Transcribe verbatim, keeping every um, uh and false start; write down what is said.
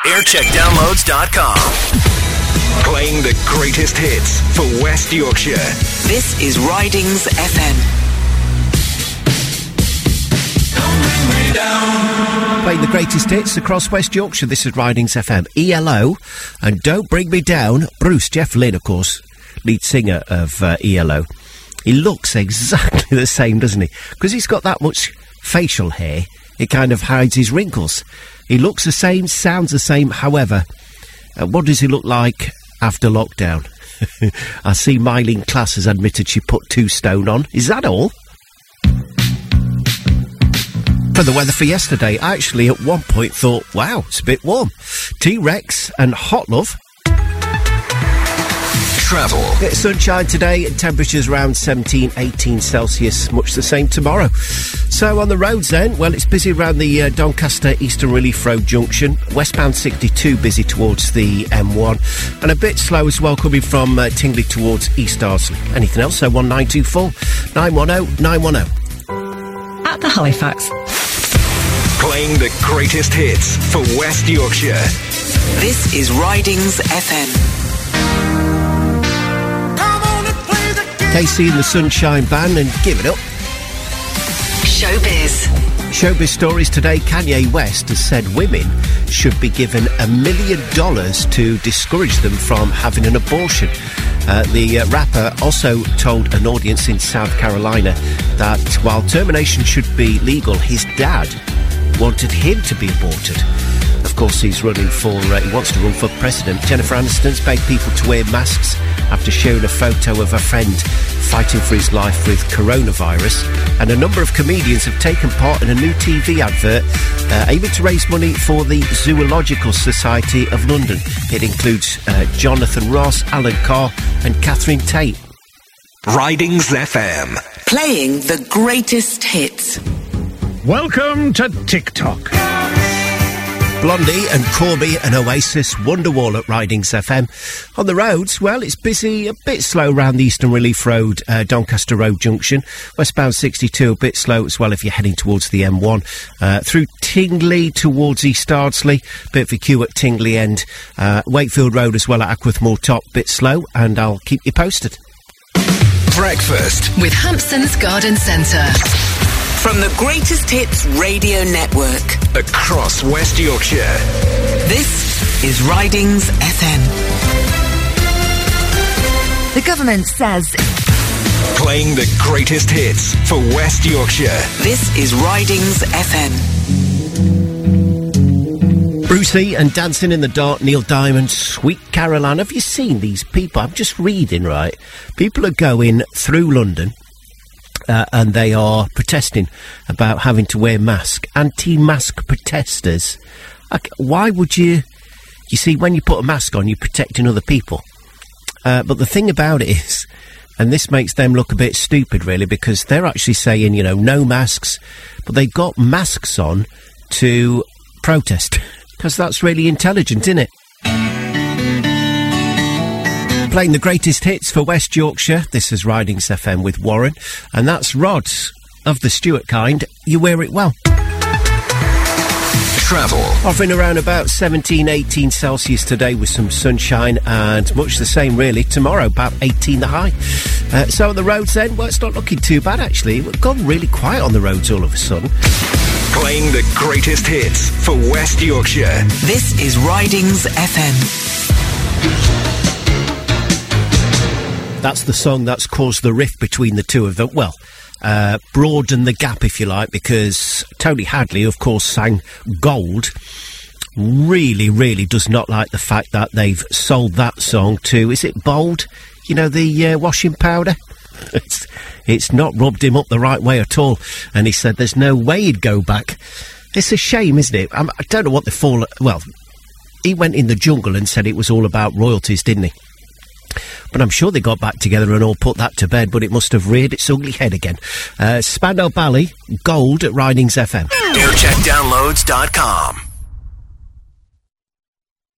aircheck downloads dot com. Playing the greatest hits for West Yorkshire. This is Ridings F M. Playing the greatest hits across West Yorkshire. This is Ridings F M. E L O and Don't Bring Me Down. Bruce, Jeff Lynne, of course, lead singer of uh, E L O. He looks exactly the same, doesn't he? Because he's got that much facial hair, it kind of hides his wrinkles. He looks the same, sounds the same. However, uh, what does he look like after lockdown? I see Mylene Class has admitted she put two stone on. Is that all? For the weather for yesterday, I actually at one point thought, wow, it's a bit warm. T-Rex and Hot Love. Travel. Bit of sunshine today and temperatures around seventeen, eighteen Celsius, much the same tomorrow. So on the roads then, well, it's busy around the uh, Doncaster Eastern Relief Road junction. Westbound sixty-two busy towards the M one. And a bit slow as well coming from uh, Tingley towards East Ardsley. Anything else? So one nine two four, nine one zero, nine one zero. At the Halifax. Playing the greatest hits for West Yorkshire. This is Ridings F M. Casey and the Sunshine Band and Give It Up. Showbiz. Showbiz stories today. Kanye West has said women should be given a million dollars to discourage them from having an abortion. Uh, the uh, rapper also told an audience in South Carolina that while termination should be legal, his dad wanted him to be aborted. Of course, he's running for, uh, he wants to run for president. Jennifer Aniston's begged people to wear masks after sharing a photo of a friend fighting for his life with coronavirus. And a number of comedians have taken part in a new T V advert uh, aiming to raise money for the Zoological Society of London. It includes uh, Jonathan Ross, Alan Carr and Catherine Tate. Ridings F M. Playing the greatest hits. Welcome to TikTok. Blondie and Corby and Oasis, Wonderwall at Ridings F M. On the roads, well, it's busy, a bit slow around the Eastern Relief Road, uh, Doncaster Road Junction. Westbound sixty-two, a bit slow as well if you're heading towards the M one. Uh, through Tingley towards East Ardsley, bit of a queue at Tingley End. Uh, Wakefield Road as well at Ackworth Moor Top, bit slow, and I'll keep you posted. Breakfast With Hampson's Garden Centre. From the Greatest Hits Radio Network. across West Yorkshire. This is Ridings F M. The government says... Playing the greatest hits for West Yorkshire. This is Ridings F M. Brucey and Dancing in the Dark, Neil Diamond, Sweet Caroline. Have you seen these people? I'm just reading, right? People are going through London uh, and they are protesting about having to wear masks. Anti-mask protesters. Like, why would you... You see, when you put a mask on, you're protecting other people. Uh, but the thing about it is, and this makes them look a bit stupid, really, because they're actually saying, you know, no masks, but they got masks on to protest. Because that's really intelligent, isn't it? Playing the greatest hits for West Yorkshire. This is Ridings F M with Warren. And that's Rod of the Stewart kind. You wear it well. Travel. Offering around about seventeen, eighteen Celsius today with some sunshine and much the same really tomorrow, about eighteen the high. Uh, so on the roads then, well, it's not looking too bad actually. We've gone really quiet on the roads all of a sudden. Playing the greatest hits for West Yorkshire. This is Ridings F M. That's the song that's caused the rift between the two of them. Well, uh, broaden the gap, if you like, because Tony Hadley, of course, sang Gold. Really, really does not like the fact that they've sold that song to, is it Bold? You know, the uh, washing powder? It's, it's not rubbed him up the right way at all. And he said there's no way he'd go back. It's a shame, isn't it? I'm, I don't know what the fall... Well, he went in the jungle and said it was all about royalties, didn't he? But I'm sure they got back together and all put that to bed, but it must have reared its ugly head again. Uh, Spandau Ballet, Gold at Ridings F M. aircheck downloads dot com.